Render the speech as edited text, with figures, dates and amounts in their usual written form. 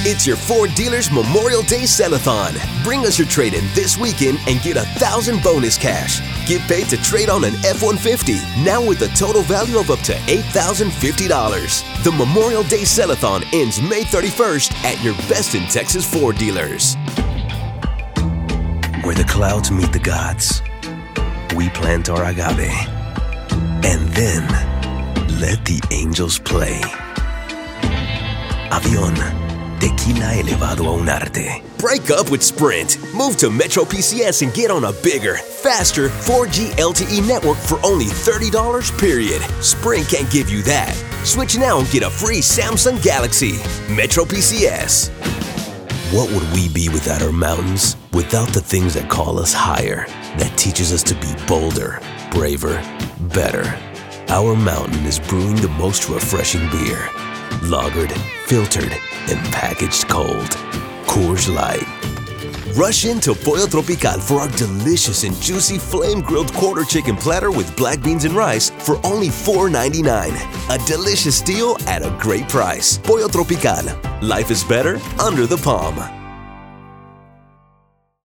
It's your Ford dealers Memorial Day Sell-a-thon. Bring us your trade-in this weekend and get $1,000 bonus cash. Get paid to trade on an F-150, now with a total value of up to $8,050. The Memorial Day Sell-a-thon ends May 31st at your Best in Texas Ford dealers. Where the clouds meet the gods, we plant our agave. And then, let the angels play. Avión, tequila elevado a un arte. Break up with Sprint. Move to Metro PCS and get on a bigger, faster 4G LTE network for only $30, period. Sprint can't give you that. Switch now and get a free Samsung Galaxy. Metro PCS. What would we be without our mountains? Without the things that call us higher, that teaches us to be bolder, braver, better. Our mountain is brewing the most refreshing beer. Lagered, filtered, and packaged cold. Coors Light. Rush into Pollo Tropical for our delicious and juicy flame-grilled quarter chicken platter with black beans and rice for only $4.99. A delicious deal at a great price. Pollo Tropical. Life is better under the palm.